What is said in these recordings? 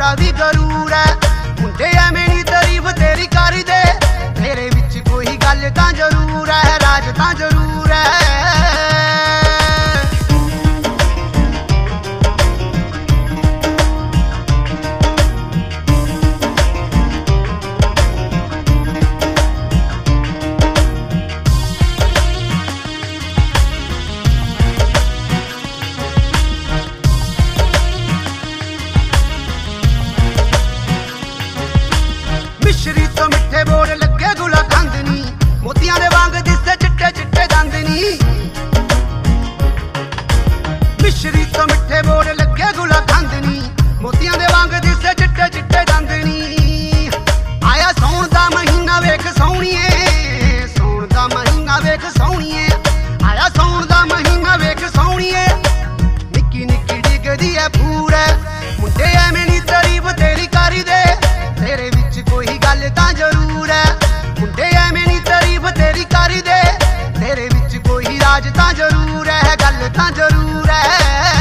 दा भी गरूर है। मुंडे एवें नी तारीफ तेरी करी दे, तेरे विच कोई गल तां जरूर है, राज तां जरूर है। मिश्री तो मिठे बोल लगे गुला खंद नी, मोतियां दे वांग दिसे चिट्टे चिट्टे दंद नी। मिश्री तो मिठे बोल लगे गुला खंद नी, मोतियां दे वांग दिसे चिट्टे चिट्टे दंद नी। आया सौण दा महीना वेख सौणीए, सौण दा महीना वेख सौणीए, आया सौण दा महीना वेख सौणीए। निक्की निक्की डिगदी है फूर है, मुंडे एवें नी तारीफ तेरी करी दे, तेरे विच कोई गल तां जरूर है। मुंडे एवें नी तारीफ तेरी करी दे, तेरे विच कोई राज तां जरूर है, गल तां जरूर है।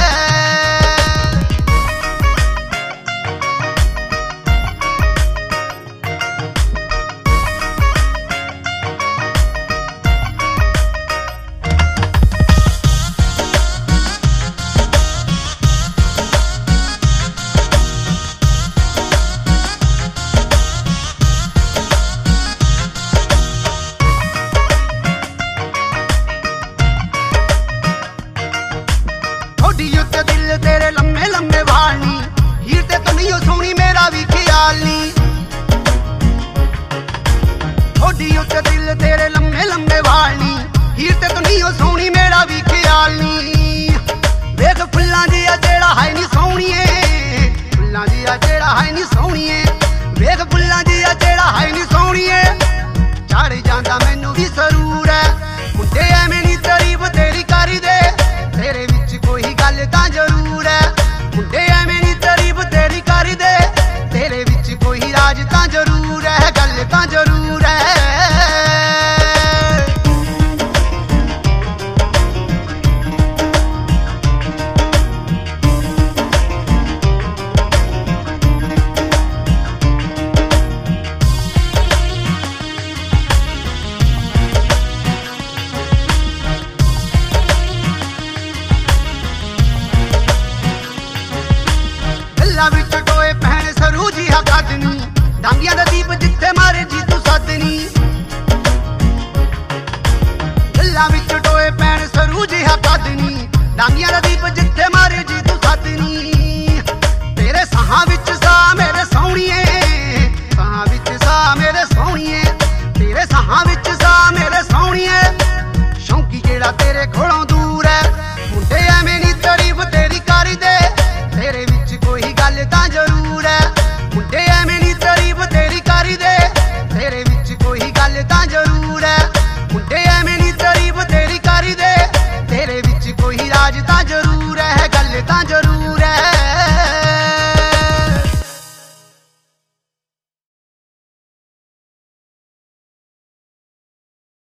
उत्ते दिल तेरे लम्मे लम्मे वाल नी, हीर ते कन्नियो सोहनी मेरा भी ख्याल नी। थोड़ी उत्ते दिल तेरे लम्मे लम्मे वाल नी, हीर ते कन्नियो सोहनी मेरा भी ख्याल नी। वेख फुल्लां दिया जेड़ा है नी सोहणीए, फुल्लां दिया जेड़ा है नी सोहणीए, वेख फुल्लां दिया जेड़ा है नी सोहणीए। चढ़ जांदा मैनू भी सरूर है, मुंडे एवें नी तारीफ तेरी करी दे, तेरे विच कोई गल तां जरूर है। मुंडे एवें नी तारीफ तेरी करी दे, तेरे विच कोई राज तां जरूर है, गल तां जरूर है। गल्लां विच टोए भैण सरू जी हा कदनी, डांगियां दा दीप जिथे मारे जी तू सदनी। गल्लां विच टोए भैण सरू जी हा कदनी, डांगियां दा दीप जिथे मारे जी तू सदनी। तेरे साहां विच सा मेरे सोहणीए, साहां विच सा मेरे सोहणीए, तेरे साहां विच सा मेरे सोहणीए। शौंकी जेड़ा तेरे कोलों